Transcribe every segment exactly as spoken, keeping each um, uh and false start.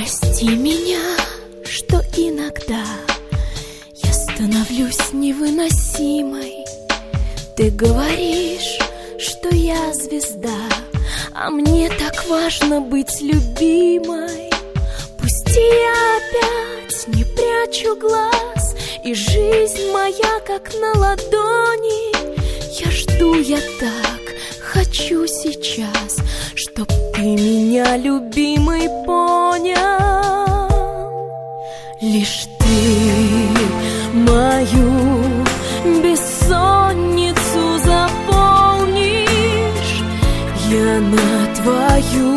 Прости меня, что иногда я становлюсь невыносимой. Ты говоришь, что я звезда, а мне так важно быть любимой. Пусти, я опять не прячу глаз, и жизнь моя как на ладони. Я жду, я так хочу сейчас, чтоб ты меня, любимый, понял. Лишь ты мою бессонницу заполнишь, я на твою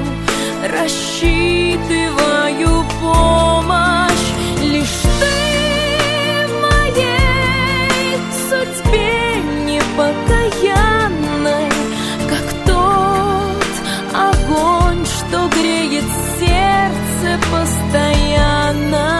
рассчитываю помощь. Лишь ты в моей судьбе непокаянной, как тот огонь, что греет сердце постоянно.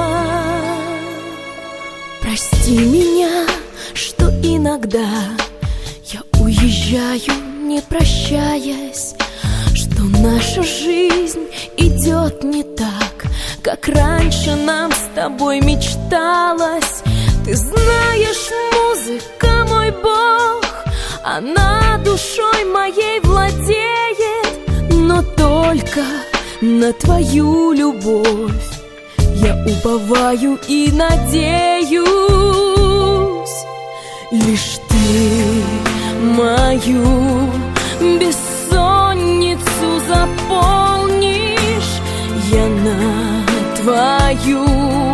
Прости меня, что иногда я уезжаю, не прощаясь, что наша жизнь идет не так, как раньше нам с тобой мечталось. Ты знаешь, музыка мой бог, она душой моей владеет, но только на твою любовь я уповаю и надеюсь. Лишь ты мою бессонницу заполнишь, я на твою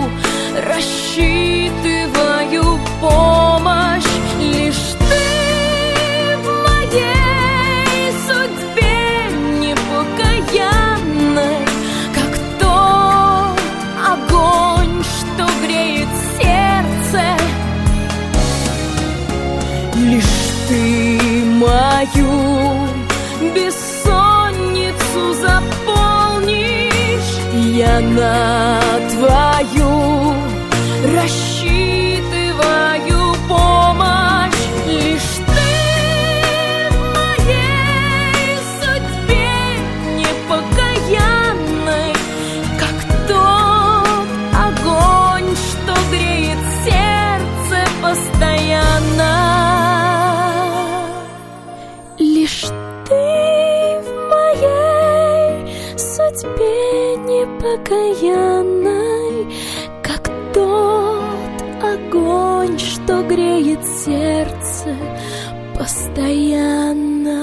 рассчитываю помощь. Лишь ты в моей судьбе непокаянной, как тот огонь, что греет сердце. Лишь ты мою бессонницу заполнишь, я на твою рассчитываю помощь. Лишь ты в моей судьбе непокаянной, как тот огонь, что греет сердце постоянно. Лишь ты в моей судьбе непокаянной, как тот огонь, что греет сердце постоянно.